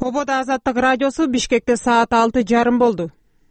Ободо Азаттык радиосу Бишкекте саат 6:30 болду.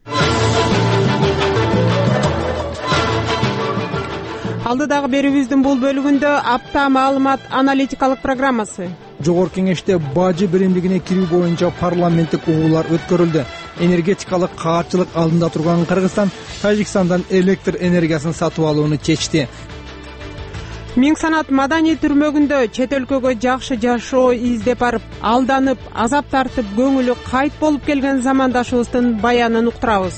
Алдыдагы берүүбүздүн бул бөлүгүндө апта маалымат аналитикалык программасы. Жогорку кеңеште бажы биримдигине кирүү боюнча парламенттик угуулар өткөрүлдү. Энергетикалык каапчылык алдында турган Кыргызстан Тажикстандан электр энергиясын сатып алууну чечти. Миң санат маданий түрмөгүндө чет өлкөгө жакшы жашоо издеп барып, алданып, азап тартып, көңүлү кайт болуп келген замандашыбыздын баянын уктурабыз.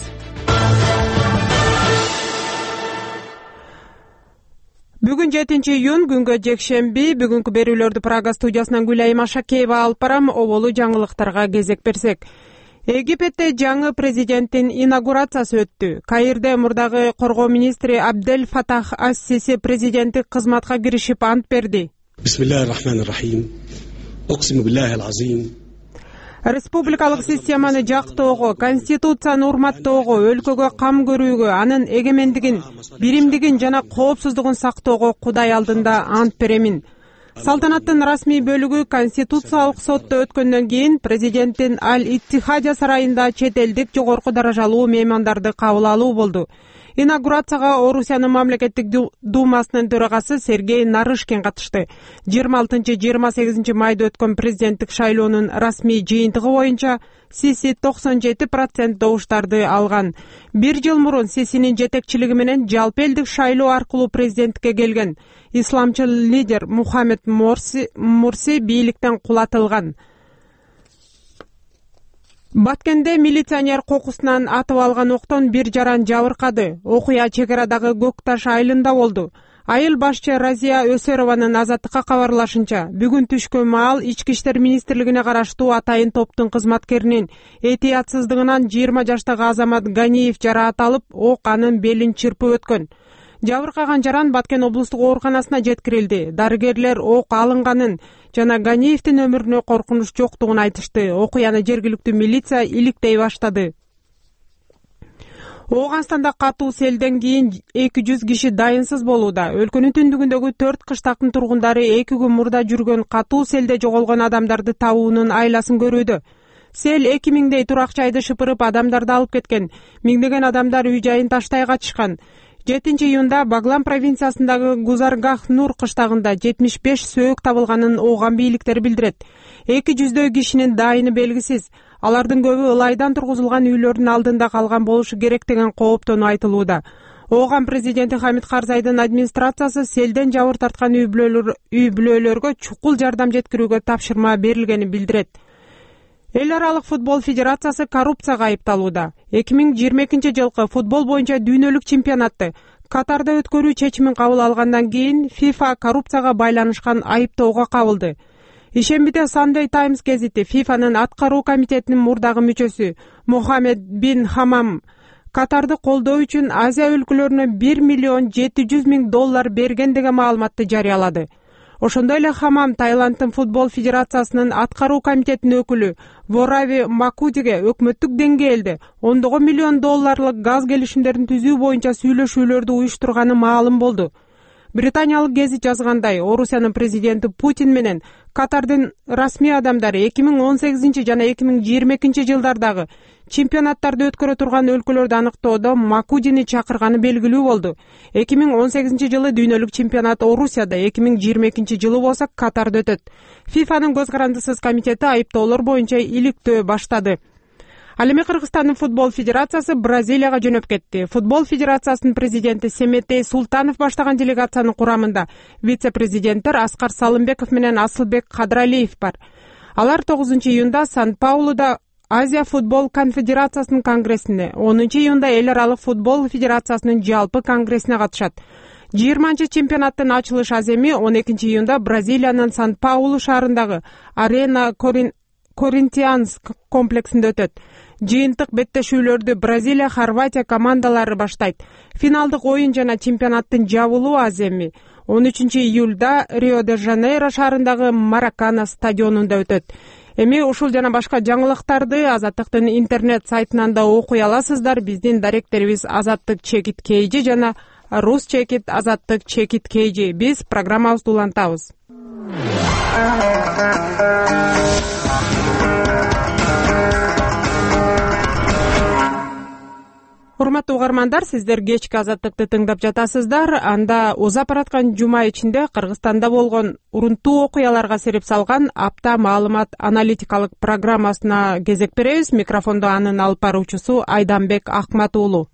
Бүгүн 7-июнь күнгө жекшемби. Бүгүнкү берүүлөрдү Прага студиясынан Гүлайым Ашакеева алып барам. Оболу жаңылыктарга кезек берсек. Египетте жаңы президенттин инаугурациясы өттү. Каирде мурдагы коргоо министри Абдель Фатах ас-Сиси президенттик кызматка киришип ант берди. Бисмиллахир-рахманир-рахим. Оксиму биллахил азим. Республикалык системаны жактоого, конституцияны урматтоого, өлкөгө кам көрүүгө, анын эгемендигин, биримдигин жана коопсуздугун сактоого Кудай алдында ант беремин. Салтанаттын расмий бөлүгү Конституциялык сотто өткөндөн кийин президенттин Аль-Иттихадия сарайында чет элдик жогорку даражалуу меймандарды кабыл алуу болду. Инаугурацияга Орусиянын мамлекеттик думасынын төрагасы Сергей Нарышкин катышты. 26-28 майда өткөн президенттик шайлоонун расмий жыйынтыгы боюнча Сиси 97% добуштарды алган. Bir жыл мурун Сисинин жетекчилиги менен жалпы элдик шайлоо аркылуу президенттикке келген исламчыл лидер Мухаммед Мурси бийликтен кулатылган. Баткенде милиционер кокусунан атып алган октон бир жаран жабыркады. Окуя чек арадагы Көк Таш айылында болду. Айыл башчы Разия Өсөрованын Азаттыкка кабарлашынча, бүгүн түшкөн маал Ички иштер министрлигине караштуу атайын топтун кызматкеринин этиятсыздыгынан 20 жаштагы Азамат Ганиев жараат алып, ок анын белин чырпып өткөн. Жабыркаган жаран Баткен облустук ооруканасына жеткирилди. Дарыгерлер ок алынганын жана Ганиевдин өмүрүнө коркунуч жоктугун айтышты. Окуяны жергиликтүү милиция иликтей баштады. Ооганстанда катуу селден кийин 200 киши дайынсыз болууда. Өлкөнүн түндүгүндөгү 4 кыштактын тургундары 2 күн мурда жүргөн катуу селде жоголгон адамдарды табуунун айласын көрүүдө. Сел 2000дей турак жайды шыпырып адамдарды алып кеткен. Миңдеген адамдар үй жайын таштай качышкан. 7-июнда Баглан провинциясындагы Гузаргах Нур кыштагында 75 сөөк табылганын ооган бийликтер билдирет. 200 кишинин дайыны белгисиз. Алардын көбү ылайдан тургузулган үйлөрдүн алдында калган болушу керек деген кооптону айтылууда. Ооган президенти Хамид Карзайдын администрациясы селден жабыр тарткан үй бүлөлөргө чукул жардам жеткирүүгө тапшырма берилгенин билдирет. Эл аралык футбол федерациясы коррупцияга айыпталууда. 2022 жылкы футбол боюнча дүйнөлүк чемпионатты Катарда өткөрүү чечимин кабыл алгандан кийин FIFA коррупцияга байланышкан айыптоого кабылды. Ишембиде Sunday Times гезити FIFAнын аткаруу комитетинин мурдагы мүчөсү Мохаммед бин Хамам Катарды колдоо үчүн Азия өлкөлөрүнө $1,7 миллион берген деген маалыматты жарыялады. Ошондой эле Хамам Таиланддын футбол федерациясынын аткаруу комитетинин өкүлү Ворави Макудиге өкмөттүк деңгээлде $10 миллион газ келишимдерин түзүү боюнча сүйлөшүүлөрдү уюштурганы маалым болду. Британиялык гезит жазгандай, Орусиянын президенти Путин менен Катардын расмий адамдары 2018 жана 2022 жылдардагы чемпионаттарды өткөрө турган өлкөлөрдү аныктоодо Макудини чакырганы белгилүү болду. 2018 жылы дүйнөлүк чемпионат Орусияда, 2022 жылы болсо Катарда өтөт. FIFAнын көз карандысыз комитети айыптоолор боюнча иликтөө баштады. Ал эми Кыргызстандын футбол федерациясы Бразилияга жөнөп кетти. Футбол федерациясынын президенти Семетей Султанов баштаган делегациянын курамында вице-президенттер Аскар Салымбеков менен Асылбек Кадралиев бар. Алар 9-июнда Сан-Паулуда Азия футбол конфедерациясынын конгрессине, 10-июнда Эл аралык футбол федерациясынын жалпы конгрессине катышат. 20 чемпионаттын ачылыш аземи 12-июнда Бразилиянын Сан-Паулу шаарындагы Арена Коринтианс комплексинде өтөт. Жыйынтык беттешүүлөрдү Бразилия, Хорватия командалары баштайт. Финалдык оюн жана чемпионаттын жабылуу аземи 13-июлда Рио-де-Жанейро шаарындагы Маракана стадионунда өтөт. Эми ушул жана башка жаңылыктарды Азаттыктын интернет сайтынан да окуй аласыздар. Биздин даректерибиз Азаттык_KG жана Rus_Azаттык_KG. Биз программабызды улантабыз. урматтуу угармандар, сиздер кечки Азаттыкты тыңдап жатасыздар. Анда узап бараткан жума ичинде Кыргызстанда болгон урунтуу окуяларга сереп салган апта маалымат аналитикалык программасына кезек беребиз. Микрофондо анын алып баруучусу Айданбек Акмат уулу.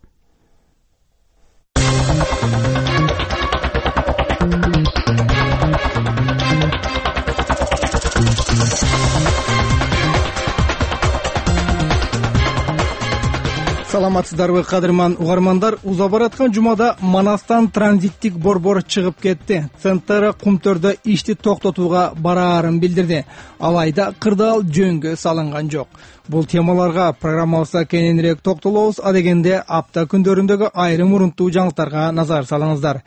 Саламатсыздарбы кадырман угармандар, узап бараткан жумада Манастан транзиттик борбор чыгып кетти. ЦНТР Кумтөрдө ишти токтотууга бараарын билдирди. Алайда кырдаал жөнгө салынган жок. Бул темаларга программабызда кененирээк токтолобуз. Адегенде апта күндөрүндөгү айрым урунтуу жаңылыктарга назар салыңыздар.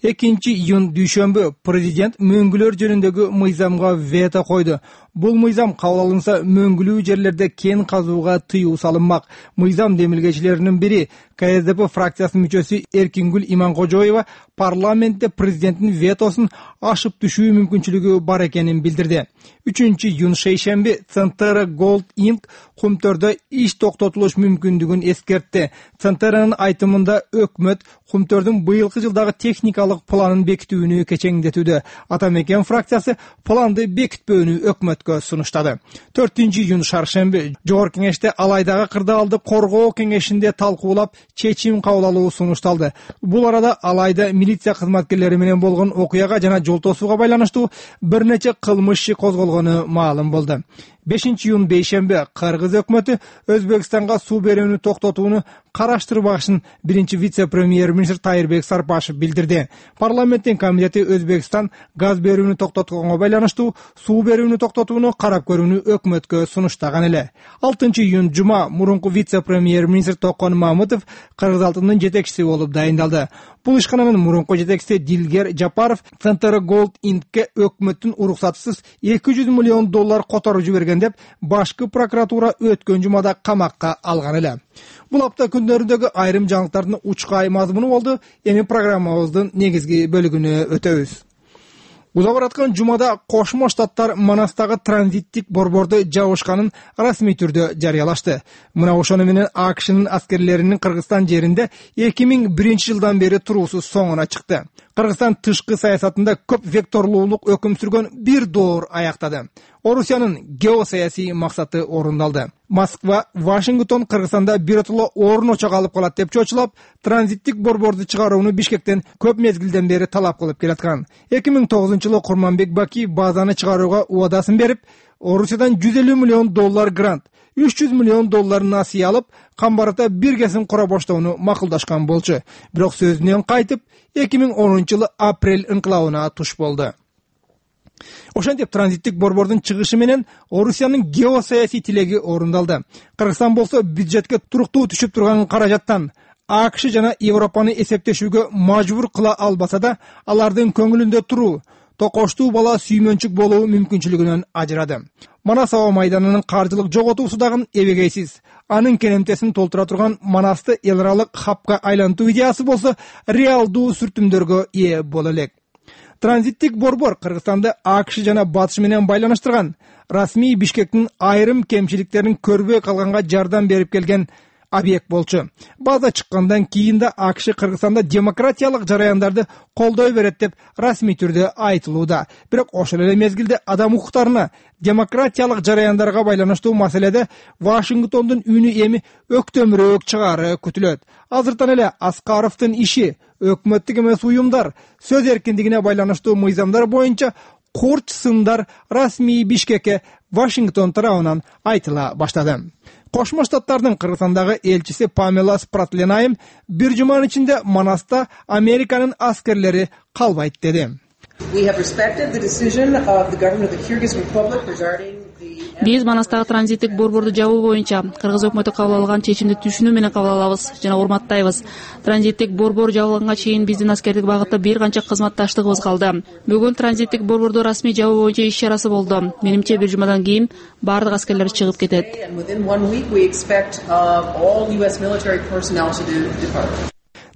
2-июнь дүйшөмбү президент мөңгүлөр жөнүндөгү мыйзамга вето койду. Бул мыйзам кабыл алынса, мөңгүлүү жерлерде кен казууга тыюу салынмак. Мыйзам демилгечилеринин бири КСДП фракциясынын мүчөсү Эркингүл Иманкожоева парламентте президенттин ветосун ашып түшүү мүмкүнчүлүгү бар экенин билдирди. 3-июнь шейшемби ЦНТР Gold Inc. Кумтөрдө иш токтотулуш мүмкүндүгүн эскертти. ЦНТРнын айтымында өкмөт Кумтөрдүн быйылкы жылдагы техникалык планын бекитүүнү кечеңдетүүдө. Атамекен фракциясы планды бекитпөөнү өкмөткө сунуштады. 4-июнь шаршемби Жогорку кеңеште алайдагы кырдаалды коргоо кеңешинде талкуулап чечим кабыл алуу сунушталды. Бул арада алайда милиция кызматкерлери менен болгон окуяга жана жол тосууга байланыштуу бир нече кылмыш иши козголгону маалым болду. 5-июнь бейшемби Кыргыз өкмөтү Өзбекстанга суу берүүнү токтотууну караштырбашын биринчи вице-премьер-министр Тайырбек Сарпашев билдирди. Парламенттин комитети Өзбекстан газ берүүнү токтотконго байланыштуу суу берүүнү токтотууну карап көрүүнү өкмөткө сунуштаган эле. 6-июнь жума мурунку вице-премьер-министр Токон Мамытов Кыргыз алтынынын жетекчиси болуп дайындалды. Бул ишкананын мурунку жетекчиси Дилгер Жапаров ЦНТР Gold Inc.ке өкмөттүн уруксатсыз $200 миллион которуп жиберген деп башкы прокуратура өткөн жумада камакка алган эле. Бул апта күндөрүндөгү айрым жаңылыктардын учкай мазмуну болду. Эми программабыздын негизги бөлүгүнө өтөбүз. Узап бараткан жумада Кошмо Штаттар Манастагы транзиттик борборду жабышканын расмий түрдө жарыялашты. Мына ошону менен АКШнын аскерлеринин Кыргызстан жеринде 2001 жылдан бери туруусу соңуна чыкты. Кыргызстан тышкы саясатында көп векторлуулук өкүм сүргөн бир доор аяктады. Орусиянын геосаясий максаты орундалды. Москва, Вашингтон Кыргызстанда биротоло орун очок алып калат деп чочулап, транзиттик борборду чыгарууну Бишкектен көп мезгилден бери талап кылып келаткан. 2009-жылы Курманбек Бакиев базаны чыгарууга убадасын берип, Орусиядан $150 миллион грант, $300 миллион насыя алып, камбарата биргесин кура баштоону макулдашкан болчу. Бирок сөзүнөн кайтып, 2010-жылы апрель инкылабына туш болду. Ошентип транзиттик борбордун чыгышы менен Орусиянын геосаясий тилеги орундалды. Кыргызстан болсо бюджетке туруктуу түшүп турган каражаттан АКШ жана Европаны эсептешүүгө мажбур кыла албаса да, алардын көңүлүндө туруу, токоштуу бала сүймөнчүк болуу мүмкүнчүлүгүнөн ажырады. Манас аба майданынын каржылык жоготуусу дагы эбегейсиз. Анын керемтесин толтура турган Манасты эл аралык хабка айлантуу идеясы болсо реалдуу сүртүмдөргө ээ боло элек. Транзиттик борбор Кыргызстанды АКШ жана Батыш менен байланыштырган, расмий Бишкектин айрым кемчиликтерин көрбөй калганга жардам берип келген объект болчу. База чыккандан кийин да АКШ Кыргызстанда демократиялык жараяндарды колдой берет деп расмий түрдө айтылууда. Бирок ошол эле мезгилде адам укуктарына, демократиялык жараяндарга байланыштуу маселеде Вашингтондун үнү эми өктөмүрөөк чыгары күтүлөт. Азыртан эле Аскаровдун иши өкмөттүк эмес уюмдар сөз эркиндигине байланыштуу мыйзамдар боюнча курч сындар расмий Бишкекке Вашингтон тарабынан айтыла баштады. Кошмо Штаттардын Кыргызстандагы элчиси Памела Спратленайм бир жуманын ичинде Манаста Американын аскерлери калбайт деди. Биз Манастагы транзиттик борборду жабуу боюнча Кыргыз өкмөтү кабыл алган чечимди түшүнүү менен кабыл алабыз жана урматтайбыз. Транзиттик борбор жабылганга чейин биздин аскердик багытта бир канча кызматташтыгыбыз калды. Бүгүн транзиттик борборду расмий жабуу боюнча иш чарасы болду. Менимче бир жумадан кийин бардык аскерлер чыгып кетет.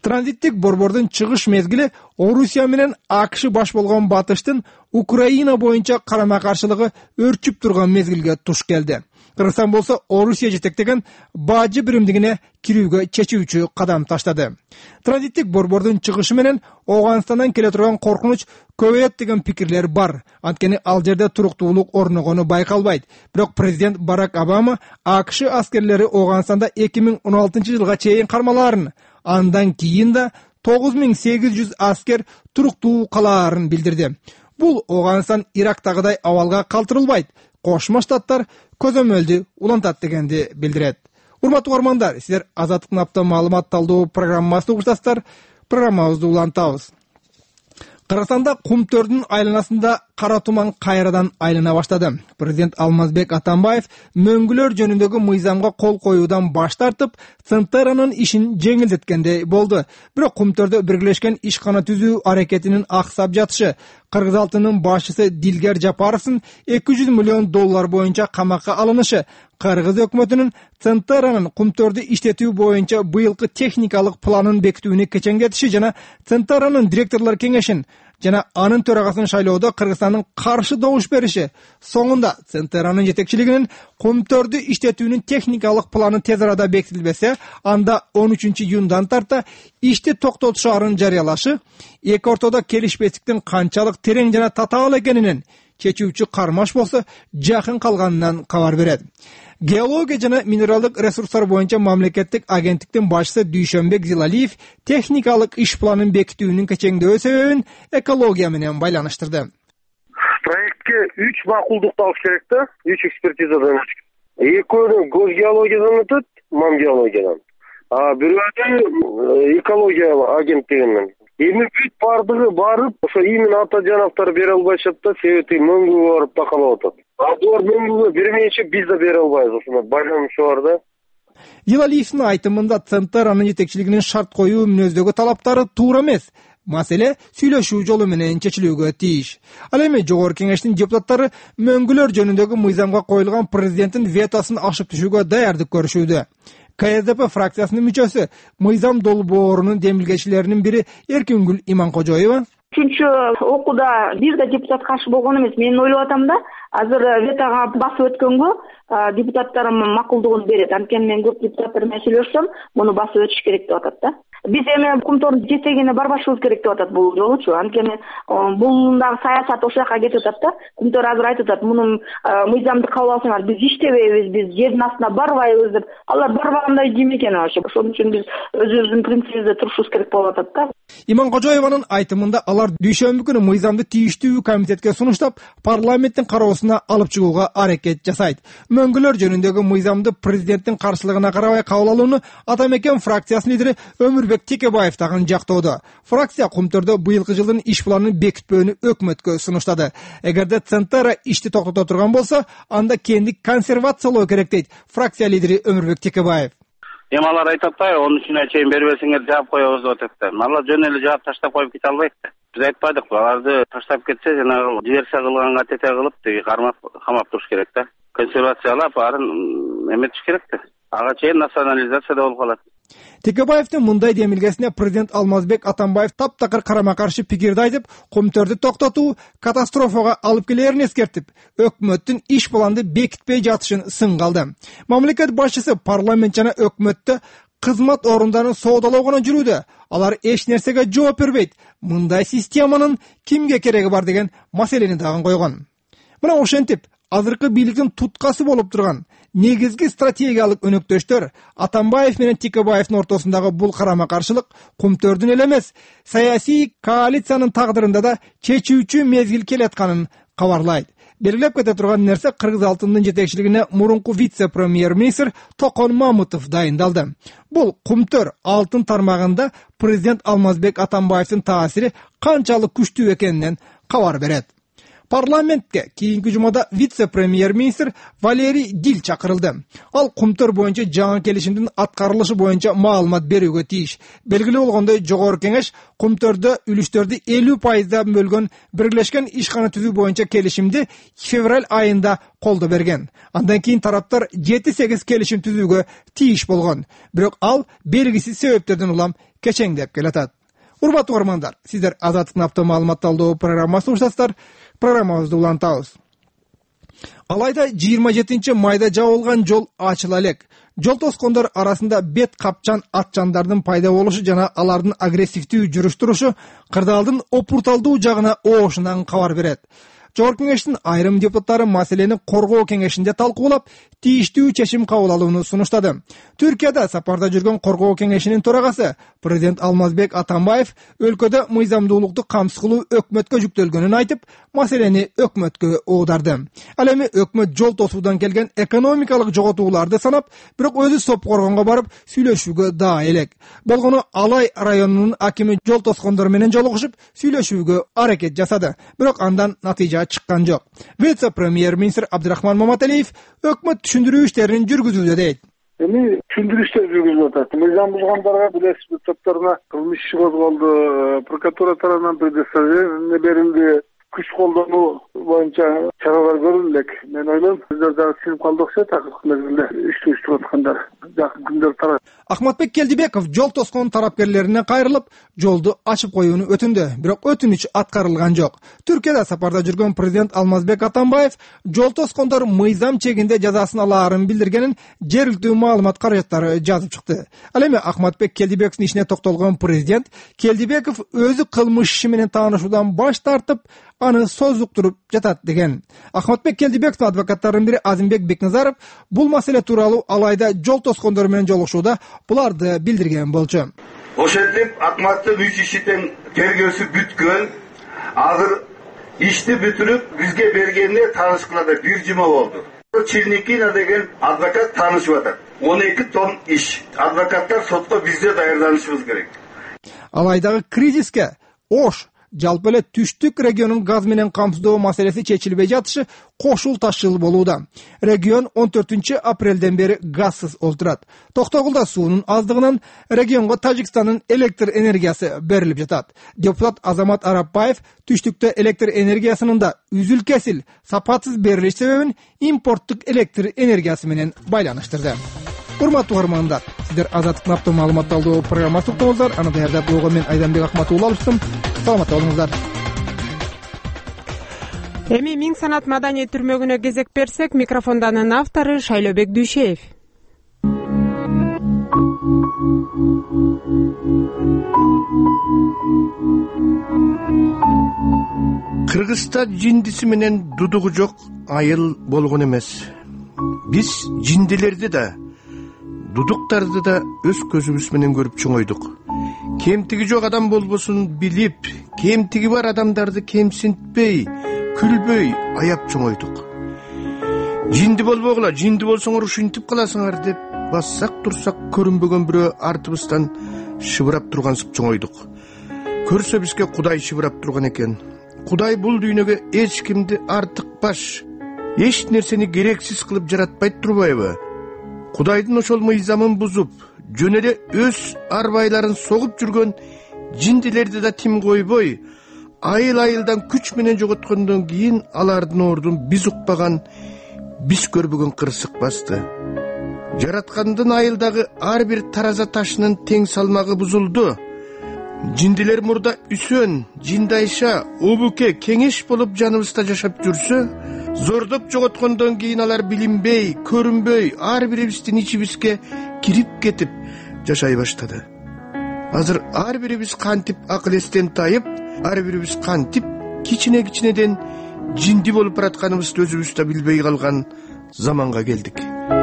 Транзиттик борбордун чыгыш мезгили Орусия менен АКШ баш болгон батыштын Украина боюнча карама каршылыгы өрчүп турган мезгилге туш келди. Кыргызстан болсо Орусия жетектеген бажы биримдигине кирүүгө чечүүчү кадам таштады. Транзиттик борбордун чыгышы менен Ооганстандан келе турган коркунуч көбөйөт деген пикирлер бар. Анткени ал жерде туруктуулук орногону байкалбайт. Бирок президент Барак Обама АКШ аскерлери Ооганстанда 2016-жылга чейин кармалаарын, андан кийин да 9800 аскер туруктуу калаарын билдирди. Бул Ооганстан Ирактагыдай абалга калтырылбайт. Кошмо Штаттар көзөмөлдү улантат дегенди билдирет. Урматтуу угармандар, сиздер Азаттыктын апта маалымат талдоо программасын угуштасыздар. Программабызды улантабыз. Кыргызстанда кумтөрдүн айланасында кара туман кайрадан айлана баштады. Президент Алмазбек Атамбаев мөңгүлөр жөнүндөгү мыйзамга кол коюудан баш тартып, Центеранын ишин жеңилдеткендей болду. Бирок кумтөрдө биргелешкен ишкана түзүү аракетинин аксап жатышы, Кыргыз алтынын башчысы Дилгер Жапаровдун $200 миллион боюнча камакка алынышы, Кыргыз өкмөтүнүн Центеранын кумтөрдү иштетүү боюнча быйылкы техникалык планын бекитүүнү кечеңдетиши жана Центеранын директорлор кеңешин жана анын төрагасын шайлоодо Кыргызстандын каршы добуш бериши, соңунда Центеранын жетекчилигинин кумтөрдү иштетүүнүн техникалык планы тез арада бекитилбесе, анда 13-июндан тарта ишти токтотушаарын жарыялашы, эки ортодо келишпестиктин канчалык терең жана татаал экенинен чечүүчү кармаш болсо жакын калганынан кабар берет. Геология жана минералдык ресурстар боюнча мамлекеттик агенттиктин башчысы Дүйшөнбек Зилалиев техникалык иш планын бекитүүнүн кечеңдөө себебин экология менен байланыштырды. Проектке 3 макулдукту алыш керек да, 3 экспертизадан. Экөөнү геологиядан өтөт, мамгеологиядан. Бирөө экология агенттигинен. Эми бүт бардыгы барып, ошо именно Атажановтар бере албайшат да, себеби мөңгүгө барып такалап атат. Булар мөңгүгө бермейинче биз да бере албайбыз, ошондой байланышы бар да. Зилалиевдин айтымында Центеранын жетекчилигинин шарт коюу мүнөздөгү талаптары туура эмес. Маселе сүйлөшүү жолу менен чечилүүгө тийиш. Ал эми жогорку кеңештин депутаттары мөңгүлөр жөнүндөгү мыйзамга коюлган президенттин ветосын ашып түшүүгө даярдык көрүшүүдө. КСДП фракциясынын мүчөсү, мыйзам долбоорунун демилгечилеринин бири Эркингүл Иманкожоева: Үчүнчү окууда бир да депутат каршы болгон эмес. Мен ойлоп атам да, азыр ветага басып өткөнгө депутаттарым макулдугун берет. Анткени мен көп депутаттар менен сүйлөшсөм, муну басып өтүш керек деп атат да. Биз эми кумтордун жетегине барбашыбыз керек деп атат бул жолучу. Анткени бул дагы саясат ошол жака кетип атат да. Кумтор азыр айтып атат, мунун мыйзамды кабыл алсаңар, биз иштебейбиз, биз жердин астына барбайбыз деп. Алар барбагандай жим экен вообще. Ошон үчүн биз өзүбүздүн принцибибизде турушубуз керек болуп атат да. Иманкожоеванын айтымында алар дүйшөмбү күнү мыйзамды тийиштүү комитетке сунуштап, парламенттин кароосуна алып чыгууга аракет жасайт. Мөңгүлөр жөнүндөгү мыйзамды президенттин каршылыгына карабай кабыл алууну Атамекен фракциясынын лидери Өмүрбек Текебаев дагы жактоодо. Фракция кумтөрдө быйылкы жылдын иш планын бекитпөөнү өкмөткө сунуштады. Эгерде Центера ишти токтото турган болсо, анда кендик консервациялоо керек дейт фракция лидери Өмүрбек Текебаев. Эми алар айтып атпайбы, 13-үнө чейин бербесеңер жаап коебуз деп атат. Алар жөн эле жаап таштап коюп кете албайт да. Биз айтпадык, аларды таштап кетсе, жанагы диверсия кылганга тете кылып, теги камап туруш керек да. Консервациялап, арын эметиш керек да. Ага чейин национализация болуп калат. Текебаевдин мындай демилгесине президент Алмазбек Атамбаев таптакыр карама-каршы пикирди айтып, кумтөрдү токтотуу катастрофага алып келерин эскертип, өкмөттүн иш планды бекитпей жатышын сынга алды. Мамлекет башчысы парламент жана өкмөттө кызмат орундарын соодалоо гана жүрүүдө. Алар эч нерсеге жооп бербейт. Мындай системанын кимге кереги бар деген маселени дагы койгон. Мына ошентип, азыркы бийликтин туткасы болуп турган негизги стратегиялык өнөктөштөр Атамбаев менен Текебаевдин ортосундагы бул карама-каршылык кумтөрдүн эле эмес, саясий коалициянын тагдырында да чечүүчү мезгил келатканын кабарлайт. Белгилеп кете турган нерсе Кыргыз алтынынын жетекчилигине мурунку вице-премьер-министр Токон Мамытов дайындалды. Бул кумтөр алтын тармагында президент Алмазбек Атамбаевдин таасири канчалык күчтүү экенинен кабар берет. Парламентке кийинки жумада вице-премьер-министр Валерий Дил чакырылды. Ал кумтөр боюнча жаңы келишимдин аткарылышы боюнча маалымат берүүгө тийиш. Белгилүү болгондой, жогорку кеңеш кумтөрдө үлүштөрдү 50% бөлгөн биргелешкен ишкана түзүү боюнча келишимди февраль айында колдо берген. Андан кийин тараптар 7-8 келишим түзүүгө тийиш болгон. Бирок ал белгисиз себептерден улам кечеңдеп келатат. Урматтуу угармандар, сиздер Азаттыктын апта маалымат талдоо программасын угушасыздар. Программабызды улантабыз. Алайда 27 майда жабылган жол ачыла элек. Жол тоскондор арасында бет капчан атчандардын пайда болушу жана алардын агрессивдүү жүрүш турушу кырдаалдын опурталдуу жагына оошунан кабар берет. Жогорку кеңештин айрым депутаттары маселени коргоо кеңешинде талкуулап, тийиштүү чечим кабыл алууну сунуштады. Түркияда сапарда жүргөн коргоо кеңешинин төрагасы президент Алмазбек Атамбаев өлкөдө мыйзамдуулукту камсыз кылуу өкмөткө жүктөлгөнүн айтып, маселени өкмөткө оодарды. Ал эми өкмөт жол тосуудан келген экономикалык жоготууларды санап, бирок өзү Сопкоргонго барып сүйлөшүүгө да элек. Болгону Алай районунун акими жол тоскондор менен жолугушуп, сүйлөшүүгө аракет жасады. Бирок андан натыйжа чыккан жок. Вице-премьер-министр Абдырахман Маматалиев өкмөт түшүндүрүү иштерин жүргүзүүдө дейт. Эми түшүндүрүү иштери жүргүзүлүп атат. Мыйзам бузгандарга билесиз, топторуна кылмыш иши козголду, прокуратура тарабынан предоставление берилди. Күч колдонуу боюнча чаралар көрүлдү элек. Мен ойлойм, сиздер дагы синип калды окшойт, акыркы мезгилде иштеп аткандар. Жакын күндөр тарат. Ахматбек Келдибеков жол тоскон тарапкерлерине кайрылып, жолду ачып коюуну өтүндү, бирок өтүнүч аткарылган жок. Түркияда сапарда жүргөн президент Алмазбек Атамбаев жол тоскондор мыйзам чегинде жазасын алаарын билдиргенин жергиликтүү маалымат каражаттары жазып чыкты. Ал эми Ахматбек Келдибековдун ишине токтолгон президент Келдибеков өзү кылмыш иши менен таанышуудан баш тартып, аны созуктуруп жатат деген. Ахматбек Келдибековдун адвокаттарынын бири Азимбек Бекназаров бул маселе тууралуу Алайда жол тоскондор менен жолугушууда буларды билдирген болчу. Ошентип Акматтын 3 ишитен тергөөсү бүткөн. Азыр ишти бүтүрүп бизге бергенине таанышкылада 1 жума болду. Черникина деген адвокат таанышып атат. 12 том иш. Адвокаттар сотко бизде даярданышыбыз керек. Алайдагы кризиске Ош жалпы эле түштүк регионун газ менен камсыздоо маселеси чечилбей жатышы кошул ташчыл болууда. Регион 14 апрелден бери газсыз олтурат. Токтогулда суунун аздыгынан регионго Тажикстандын электр энергиясы берилип жатат. Депутат Азамат Арапбаев түштүктө электр энергиясынын да үзүл-кесил, сапатсыз берилиш себебин импорттук электр энергиясы менен байланыштырды. Урматтуу угармандар, сиздер Азаттыктын апта маалымат талдоо программасын уктуңуздар. Аны даярдап болгон мен Айданбек Акматуулла алыштым. Саламат болуңуздар. Эми Миң санат маданий түрмөгүнө кезек берсек, микрофондонун автору Шайлообек Дүйшеев. Кыргызста жиндиси менен дудугу жок айыл болгон эмес. Биз жиндилерди да, дудуктарды да өз көзүбүз менен көрүп чоңойдук. Кемтиги жок адам болбосун билип, кемтиги бар адамдарды кемсинтпей, күлбөй аяп чоңойдук. Жинди болбогула, жинди болсоңор ушинтип каласыңар деп бассак турсак көрүнбөгөн бирөө артыбыздан шыбырап тургансып чоңойдук. Көрсө бизге Кудай шыбырап турган экен. Кудай бул дүйнөгө эч кимди артыкпаш, эч нерсени керексиз кылып жаратпайт турбайбы? Кудайдын ошол мыйзамын бузуп, жөн эле өз арбайларын согуп жүргөн жиндилерди да тим койбой, айыл-айылдан күч менен жоготкондон кийин алардын ордун биз укпаган, биз көрбөгөн кырсык басты. Жараткандын айылдагы ар бир тараза ташынын тең салмагы бузулду. Жиндилер мурда Үсөн, Жиндайша, Обуке, Кеңеш болуп жаныбызда жашап жүрсө, зордоп жоготкондон кийин алар билинбей, көрүнбөй, ар бирибиздин ичибизге кирип кетип жашай баштады. Азыр ар бирибиз кантип акыл эстен тайып, ар бирибиз кантип кичине-кичинеден жинди болуп баратканыбызды өзүбүз да билбей калган заманга келдик.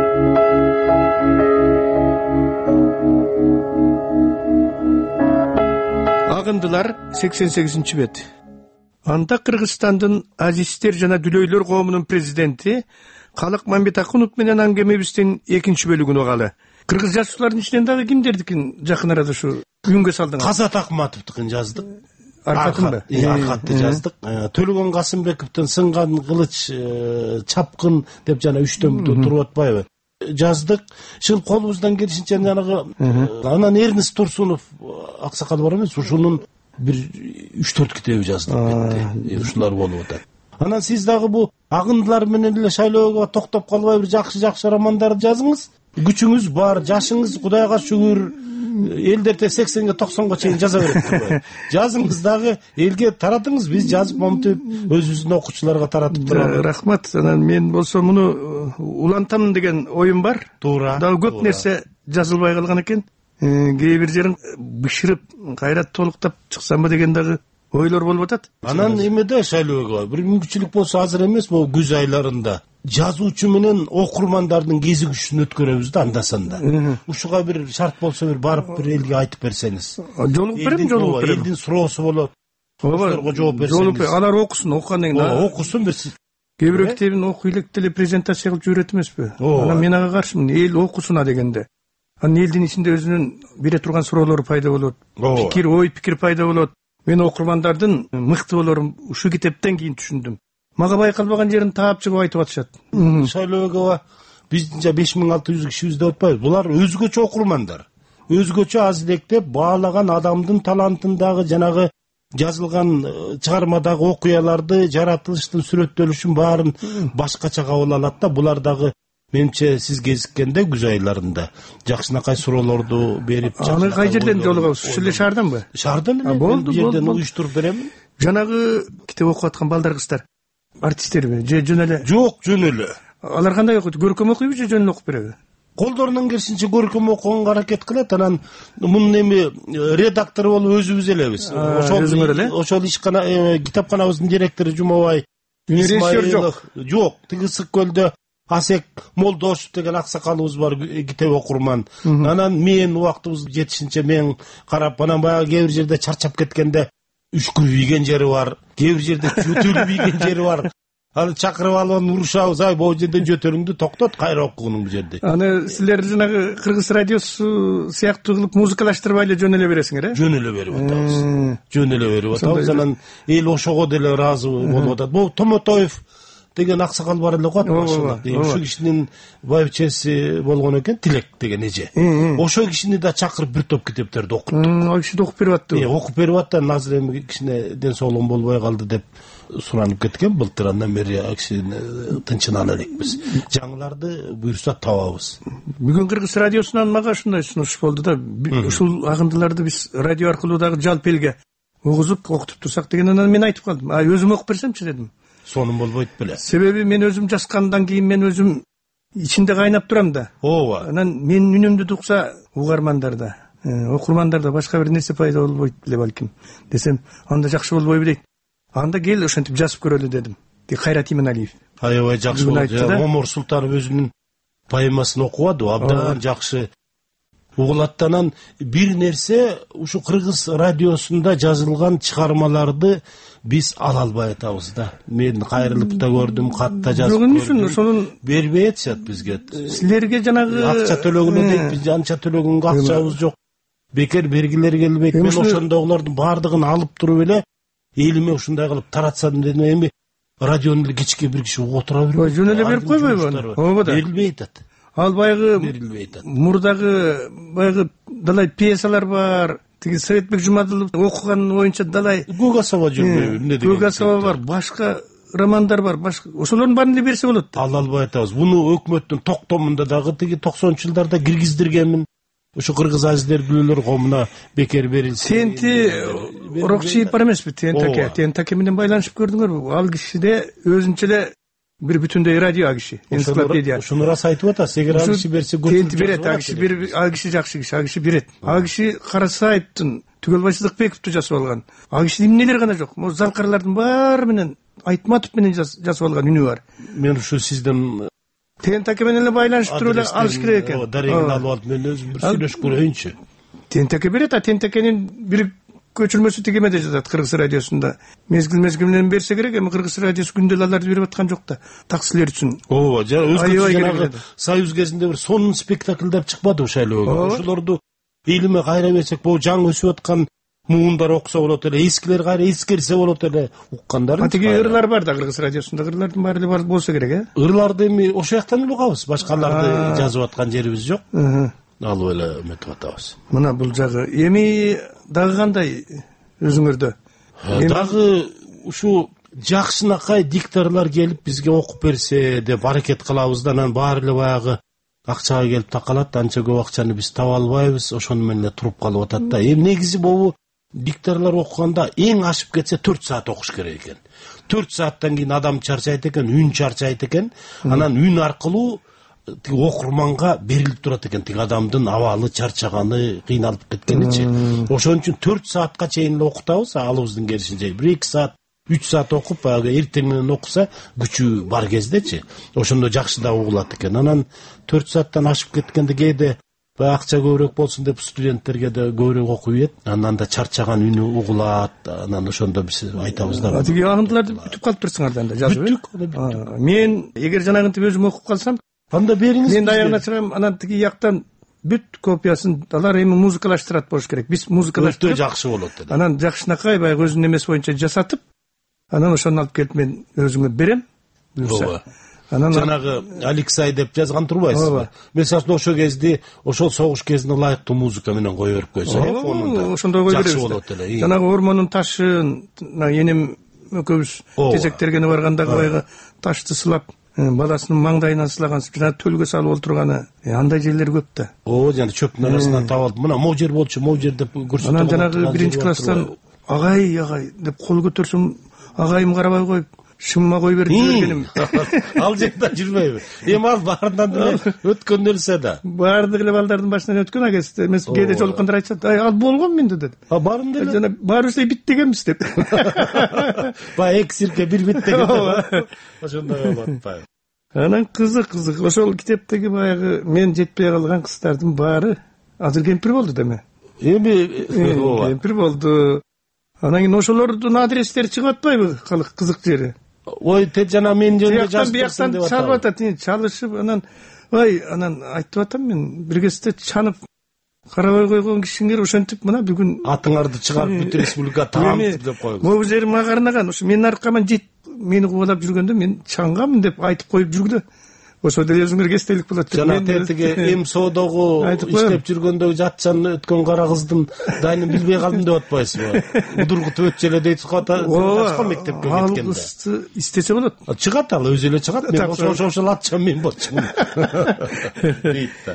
Агындылар 88 бет. Анда Кыргызстандын азиздер жана дүлөйлөр коомунун президенти Калык Мамбетакунов менен аңгемебиздин экинчи бөлүгүн угалы. Кыргыз жазуучулардын ичинен дагы кимдердикин жакын арада ушу күнгө салдыңар? Казат Акматовдукун жаздык. Аркатынбы? Аркатты жаздык. Төлөгөн Касымбековдун Сынган кылыч чапкын деп жана 3төн туруп атпайбы? Жаздык. Шыл колубуздан келишинче жанагы анан Эрнест Турсунов аксакал бар эмес, ушунун бир 3-4 китеби жаздык бетте. Ушулар болуп атат. Анан сиз дагы бу агындылар менен эле шайлоого токтоп калбай бир жакшы романдарды жазыңыз. Күчүңүз бар, жашыңыз Кудайга шүгүр, элдерде 80-90 чейин жаза берет. Жазыңыз дагы элге таратыңыз, биз жазып момунтип өзүбүздүн окуучуларга таратып турабыз. Рахмат. Анан мен болсо муну улантамын деген оюм бар. Туура. Дагы көп нерсе жазылбай калган экен. Кээ бир жерин бышырып кайра толуктап чыксамбы деген дагы ойлор болуп атат. Анан эмеде шайлоого бир мүмкүнчүлүк болсо азыр эмес, могу күз айларында жазуучу менен окурмандардын кезигишин өткөрөбүз да анда-санда. Ушуга бир шарт болсо бир барып бир элге айтып берсеңиз. Жолугуп берем. Элдин суроосу болот. Ошолорго жооп берсеңиз. Алар окуsun, окугандан кийин. Окуsun бир. Кээ бирөө китебин окуй элек деле презентация кылып жиберет эмеспи? Анан мен ага каршымын. Эл окусуна дегенде. Анан элдин ичинде өзүнүн бере турган суроолору пайда болот. Пикир пайда болот. Мен окурмандардын мыкты болорун ушу китептен кийин түшүндүм. Мага байкалбаган жерин таап чыгып айтып атышат. Шайлоого биздин 5600 кишибиз деп атпайбыз. Булар өзгөчө окурмандар. Өзгөчө аз электеп баалаган адамдын талантындагы жанагы жазылган чыгармадагы окуяларды, жаратылыштын сүрөттөлүшүн баарын башкача кабыл алат да. Булар дагы менимче сиз кезиккенде күз айларында жакшынакай суроолорду берип, аны кай жерден жолугабыз? Ушул эле шаарданбы? Шаардан эле. Болду, жерден уюштуруп беремин. Жанагы китеп окуп аткан балдар кыздар артисттерби же жөн эле? Жок, жөн эле. Алар кандай окуйт? Көркөм окуйбу же жөн эле окуп береби? Колдорунан келишинче көркөм окуганга аракет кылат. Анан мунун эми редактору болуп өзүбүз элебиз. Ошол китапканабыздын директору Жумабай Исмаилов. Жок, тиги Ысык көлдө Асек Молдошев деген аксакалыбыз бар, китеп окурман. Анан мен убактыбыз жетишинче мен карап, анан баягы кээ бир жерде чарчап кеткенде үшкүр ийген жери бар, кээ бир жерде жөтөлүп ийген жери бар. Аны чакырып алып урушабыз, ай бул жерден жөтөрүңдү токтот, кайра окугуну бул жерде. Аны силер жанагы Кыргыз радиосу сыяктуу кылып музыкалаштырбай эле жөн эле бересиңер, э? Жөн эле берип атабыз. Жөн эле берип атабыз. Анан эл ошого деле ыраазы болуп атат. Бул Томотоев деген аксакал бар эле го, ошол кишинин байбичеси болгон экен, Тилек деген эже. Ошол кишини да чакырып бир топ китептерди окуттук. Ал киши да окуп берип аттыбы? Окуп берип аттан азыр эми кишине ден соолугу болбой калды деп суранып кеткен. Былтыр андан бери кишини тынчынан элекпиз. Жаңыларды буйрса табабыз. Бүгүн Кыргыз радиосунан мага ушундай сунуш болду да, ушул агындыларды биз радио аркылуу дагы жалпы элге угузуп окутуп турсак дегенен мен айтып калдым. Өзүм окуп берсемчи дедим. Сонун болбойт беле. Себеби мен өзүм жазгандан кийин мен өзүм ичинде кайнап турам да. Ооба. Анан мен үнүмдү тукса угармандарда, окурмандарда башка бир нерсе пайда болбойт беле балким. Десем, анда жакшы болбойбу дейт. Анда кел ошентип жазып көрөлү дедим. Кайрат Иманалиев. Аябай жакшы болду. Момор Султанов өзүнүн поэмасын окубады, абдан жакшы угулаттанан бир нерсе ушу Кыргыз радиосунда жазылган чыгармаларды биз ала албай атабыз да. Мен кайрылып да көрдүм, катта жазып көрдүм. Ошонун бербей атышат бизге. Силерге жанагы акча төлөгүнө дейт, биз анча төлөгөнгө акчабыз жок. Бекер бергилер келбейт. Мен ошондогулардын баардыгын алып туруп эле элиме ушундай кылып таратсам дедим. Эми радиону эле кечке бир киши отура бербейт. Жөн эле берип койбойбу? Ооба да. Берилбей атат. Ал баягы мурдагы баягы далай пьесалар бар. Тиги Советбек Жумадылов окуган боюнча далай Гугасова жүрбөйбү, эмне деген? Гугасова бар, башка романдар бар, башка. Ошолордун баарын эле берсе болот. Ала албай атабыз. Буну өкмөттүн токтомунда дагы тиги 90-чы жылдарда киргиздиргенмин. Ушу Кыргыз азиздер күлөлөр коомуна бекер берилсин. Тенти Орокчиев бар эмеспи? Тентаке менен байланышып көрдүңөрбү? Ал кишиде өзүнчө эле бир бүтүндөй радио киши, энциклопедия. Ушуну рас айтып атасыз. Эгер ал киши берсе Тенти берет, ал киши жакшы киши, ал киши берет. Ал киши Карасаевдин, Түгөлбай Сыдыкбековду жасап алган. Ал киши эмнелер гана жок. Могу Залкарлардын баары менен Айтматов менен жасап алган үнү бар. Мен ушу сизден Тентаке менен эле байланышып туруп эле алыш керек экен. Дарегин алып алып мен өзүм бир сүйлөшүп көрөйүнчү. Тентаке берет, Тентакенин бир көчүрмөсү тигемеде жатат Кыргыз радиосунда. Мезгил менен берсе керек, эми Кыргыз радиосу күндө аларды берип аткан жок да. Таксилер үчүн. Ооба, өзгөчө Союз кезинде бир сонун спектакльдер чыкпады шайлоого. Ошолорду элиме кайра берсек, бул жаңы өсүп аткан муундар окуса болот эле, эскилер кайра эскерсе болот эле, уккандар. Тиги ырлар бар да Кыргыз радиосунда, ырлардын баары эле болсо керек, э? Ырларды эми ошол жактан эле угабыз, башкаларды жазып аткан жерибиз жок. Алып эле өмөтүп атабыз. Мына бул жагы эми дагы кандай өзүңөрдө? Дагы ушу жакшынакай дикторлор келип бизге окуп берсе деп аракет кылабыз да, анан баары эле баягы акчага келип такалат, анча көп акчаны биз таба албайбыз, ошону менен эле туруп калып атат да. Негизи могу дикторлор окуганда эң ашып кетсе 4 саат окуш керек экен. 4 сааттан кийин адам чарчайт экен, үн чарчайт экен. Анан үн аркылуу тиги окурманга берилип турат экен, тиги адамдын абалы, чарчаганы, кыйналып кеткеничи. Ошон үчүн 4 саатка чейин эле окутабыз, алыбыздын келишинче. 1-2 саат, 3 саат окуп, баягы эртең менен окуса, күчү бар кездечи. Ошондо жакшы да угулат экен. Анан 4 сааттан ашып кеткенде кээде баягы акча көбүрөөк болсун деп студенттерге да көбүрөөк окуй бет. Андан да чарчаган үнү угулат. Анан ошондо биз айтабыз да. Тиги агындыларды бүтүп калып турсуңар да жазып. Бүттүк. Мен эгер жанагынтип өзүм окуп калсам, анда бериңиз. Мен аягына чыгам, анан тиги жактан бүт копиясын алар эми музыкалаштырат болуш керек. Биз музыкалаштырып жакшы болот dedi. Анан жакшынакай баягы өзүнүн эмеси боюнча жасатып, анан ошону алып келип мен өзүңө берем. Буюрса. Анан жанагы Алексей деп жазган турбайсызбы? Мисалы ошол кезде, ошол согуш кезине ылайыктуу музыка менен кое берип койсо, фонунда. Ошондой кое беребиз. Жакшы болот эле. Жанагы ормондун ташын, энем экөөбүз тезектергени баргандагы баягы ташты сылап, баласынын маңдайынан сылаган, жана төлгө салып олтурганы, андай жерлер көп да. Жана чөптүн арасынан таап алып, мына могу жер болчу, могу жер деп көрсөтүп. Анан жанагы 1-класстан агай деп кол көтөрсөм, агайым карабай коюп, шымма кой берип жибергеним. Ал жерде жүрбөйбү? Эми ал баарынан деле өткөн нерсе да. Баардык эле балдардын башынан өткөн агеси. Эмес кээде жолуккандар айтышат, ал болгон менде деди. Барын деле. Жана баарыбыз бит дегенбиз деп. Баягы эки сирке бир бит деген. Ошондой болуп атпайбы? Анан кызык. Ошол китептеги баягы мен жетпей калган кыздардын баары азыр кемпир болду деме. Эми кемпир болду. Анан кийин ошолордун адрестери чыгып атпайбы? Калык кызык жери. Ой, жана мен жөнүндө жазып жатсам деп атат. Чалып атат, чалышып, анан айтып атам мен, бир кезде чанып карабай койгон кишиңер ошентип мына бүгүн атыңарды чыгарып бүт республика таамтып деп койгон. Могу жери мага арнаган, ошо менин аркаман жет мени кубалап жүргөндө мен чаңгам деп айтып коюп жүргүлө. Ошо деле өзүңөргө эстелик болот деп. Жана тетиги МСОдогу иштеп жүргөндө жатчан өткөн кара кыздын дайынын билбей калдым деп атпайсызбы? Удургутуп өтчү эле дейт ачкан мектепке кеткенде. Ал кызды истесе болот. Чыгат ал, өзү эле чыгат. Мен ошол атчам мен болчумун. Дейт да.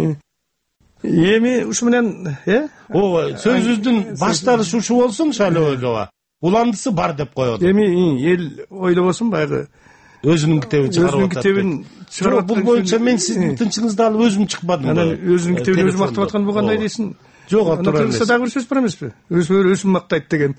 Эми ушу менен, ооба, сөзүбүздүн башталышы ушу болсун, Шайлообекова. Уландысы бар деп коет. Эми эл ойлобосун баягы өзүнүн китебин чыгарып атат. Чыгарып бул боюнча мен сиздин тынчыңызды алып өзүм чыкпадым. Анан өзүнүн китебин өзү мактап аткан болгондой дейсиң. Жок, антара эмес. Дагы бир сөз бар эмеспи? Өзүн мактайт деген.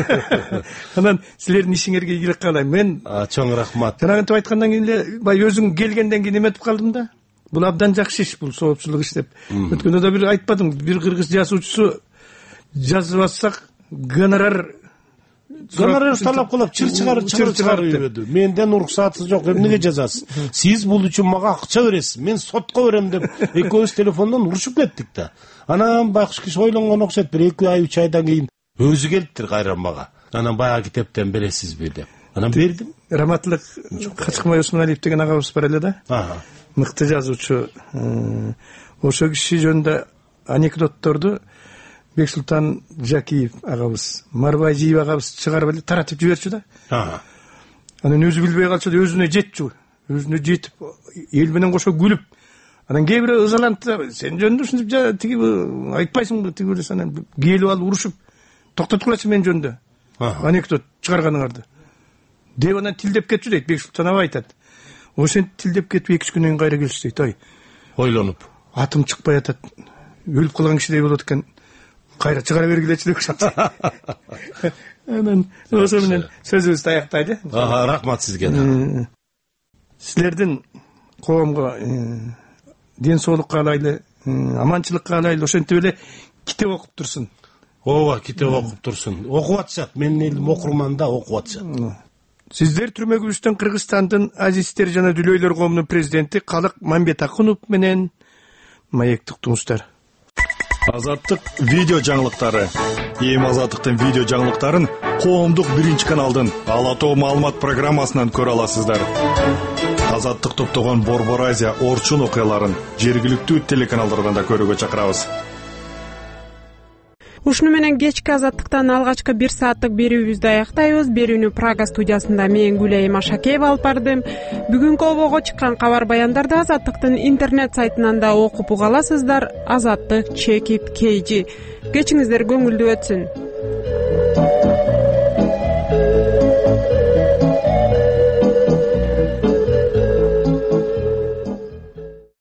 Анан силердин ишиңерге ийгилик каалайм. Мен чоң рахмат. Жанагынтип айткандан кийин эле баягы өзүң келгенден кийин эметип калдым да. Бул абдан жакшы иш, бул соопчулук иш деп. Өткөндө да бир айтпадым, бир кыргыз жазуучусу жазып атсак гонорар талап кылып чыгарып үйрөдү. Менден уруксаты жок, эмнеге жазасыз? Сиз бул үчүн мага акча бересиз, мен сотко берем деп экөөбүз телефондон урушуп кеттик да. Анан байкуш киши ойлонгон окшойт, бир 2 ай 3 айдан кийин өзү келиптир кайран мага. Анан баягы китептен бересизби деп. Анан бердим. Раматтылык Качкмай Осмоналиев деген агабыз бар эле да. Мыкты жазуучу. Ошо киши жөнүндө анекдотторду Бексултан Жакиев агабыз, Марбай Жиев агабыз чыгарып эле таратып жиберчү да. Анан өзү билбей калчу, өзүнө жетчү. Өзүнө жетип, эл менен кошо күлүп. Анан кээ бирөө ызаланты, сен жөнүндө ушинтип тиги айтпайсыңбы, тиги эле анан келип алып урушуп, токтоткулачы мен жөнүндө. Анекдот чыгарганыңарды. Деп анан тилдеп кетчү дейт, Бексултан аба айтат. Ошентип тилдеп кетип 2 күнөн кийин кайра келчү дейт, ой. Ойлонуп. Атым чыкпай атат. Өлүп калган кишидей болот экен. Кайра чыгара бергилечи деп шатты. Анан ошо менен сөзүбүздү аяктайлы. Рахмат сизге да. Силердин коомго ден соолук каалайлы, аманчылык каалайлы, ошентип эле китеп окуп турсун. Ооба, китеп окуп турсун. Окуп атышат, менин элим окурман да окуп атышат. Сиздер түрмөгүбүздөн Кыргызстандын азиздер жана дүлөйлөр коомунун президенти Калык Мамбетакунов менен маектик туңуздар. Азаттык видео жаңылыктары. Эми Азаттыктын видео жаңылыктарын коомдук 1-каналдын Ала тоо маалымат программасынан көрө аласыздар. Азаттык топтогон Борбор Азия орчун окуяларын жергиликтүү телеканалдардан да көрүүгө чакырабыз. Ушуну менен кечки Азаттыктан алгачкы 1 сааттык берүүбүздү аяктайбыз. Берүүнү Прага студиясында мен Гүлайым Ашакеева алып бардым. Бүгүнкү обого чыккан кабар баяндарды Азаттыктын интернет сайтынан да окуп уга аласыздар. Азаттык /KG. Кечиңиздер көңүлдүү өтсүн.